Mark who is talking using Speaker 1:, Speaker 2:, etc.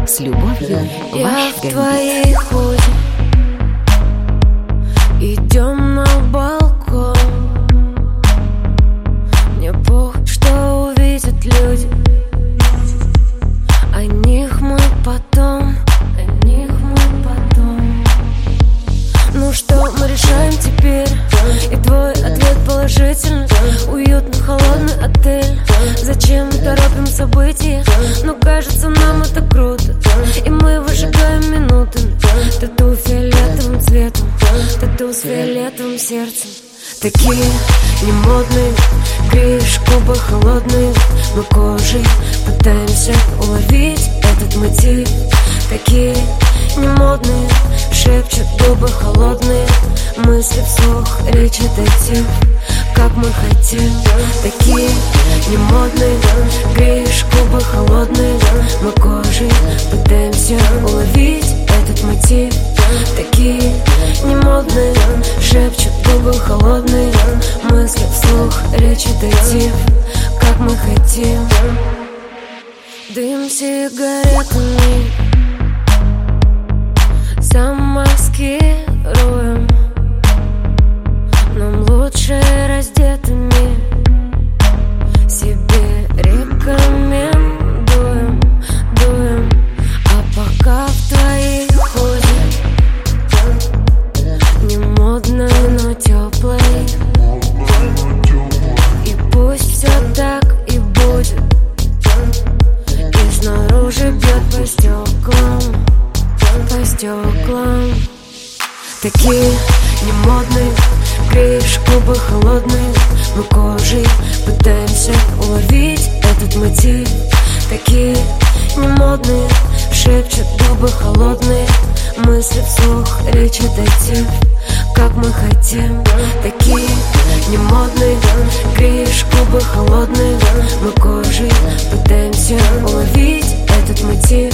Speaker 1: С любовью, ваш
Speaker 2: в твоей ходе. Идем на балкон. Мне пох, что увидят люди. О них мы потом. Ну что мы решаем теперь? И твой ответ положительный. Уютный холодный отель. Зачем торопим события? Но кажется, нам это круто. И мы выжигаем минутами. Тату фиолетовым цветом, тату с фиолетовым сердцем. Такие немодные, греешь губы холодные. Мы кожей пытаемся уловить этот мотив. Такие немодные, шепчут губы холодные. Мысли вслух, речь детектив, как мы хотим. Такие немодные, греешь губы холодные. Мы кожей пытаемся уловить этот мотив. Такие немодные, шепчут губы холодные. Мысли вслух, речь детектив, как мы хотим. Дым сигаретами замаскируем. Нам лучше раздетыми себе рекомендуем, дуем. А пока в твоей ходе не модной, но теплой. И пусть все так и будет. И снаружи бьет по стеклам, по стеклам. Такие немодные, греешь губы холодные. Мы кожей пытаемся уловить этот мотив. Такие немодные, шепчут губы холодные. Мысли вслух, речь детектив, как мы хотим. Такие немодные, греешь губы холодные. Мы кожей пытаемся уловить этот мотив.